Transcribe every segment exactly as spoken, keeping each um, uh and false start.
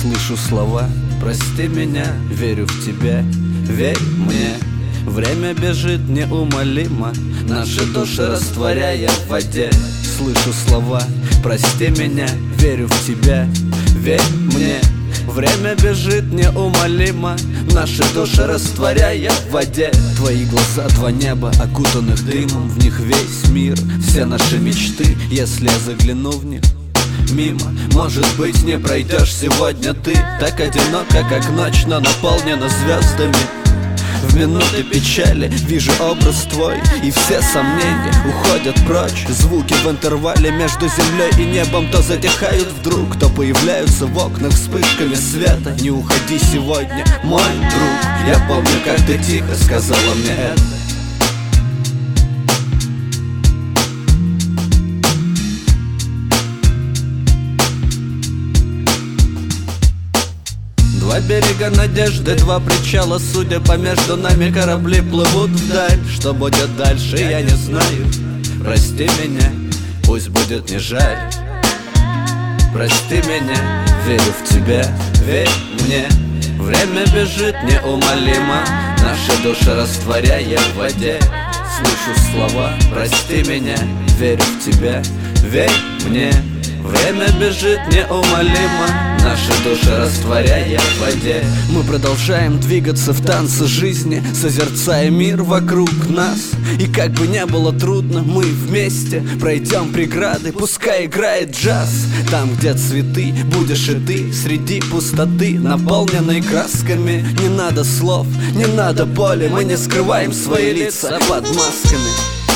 Слышу слова: прости меня, верю в тебя, верь мне. Время бежит неумолимо, наши души растворяя в воде. Слышу слова: прости меня, верю в тебя, верь мне. Время бежит неумолимо, наши души растворяя в воде. Твои глаза, два неба, окутанных дымом, в них весь мир, все наши мечты. Если я загляну в них мимо, может быть, не пройдешь сегодня ты. Так одиноко, как ночь, но наполнена звездами. В минуты печали вижу образ твой, и все сомнения уходят прочь. Звуки в интервале между землей и небом то затихают вдруг, то появляются в окнах вспышками света. Не уходи сегодня, мой друг. Я помню, как ты тихо сказала мне это. Два берега надежды, два причала, судя по между нами корабли плывут вдаль. Что будет дальше, я не знаю. Прости меня, пусть будет не жаль. Прости меня, верю в тебя, верь мне. Время бежит неумолимо, наши души растворяя в воде. Слышу слова: прости меня, верю в тебя, верь мне. Время бежит неумолимо, наши души растворяя в воде. Мы продолжаем двигаться в танце жизни, созерцая мир вокруг нас. И как бы не было трудно, мы вместе пройдем преграды, пускай играет джаз. Там, где цветы, будешь и ты, среди пустоты, наполненной красками. Не надо слов, не надо боли, мы не скрываем свои лица под масками.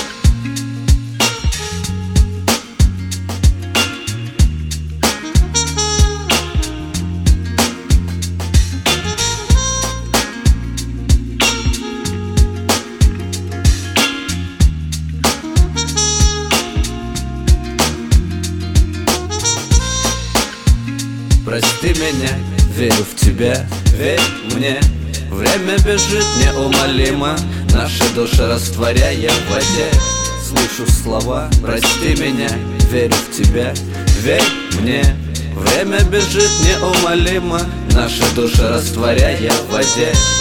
Прости меня, верю в тебя, верь мне. Время бежит неумолимо, наши души растворяя в воде. Слышу слова: прости меня, верю в тебя, верь мне. Время бежит неумолимо, наши души растворяя в воде.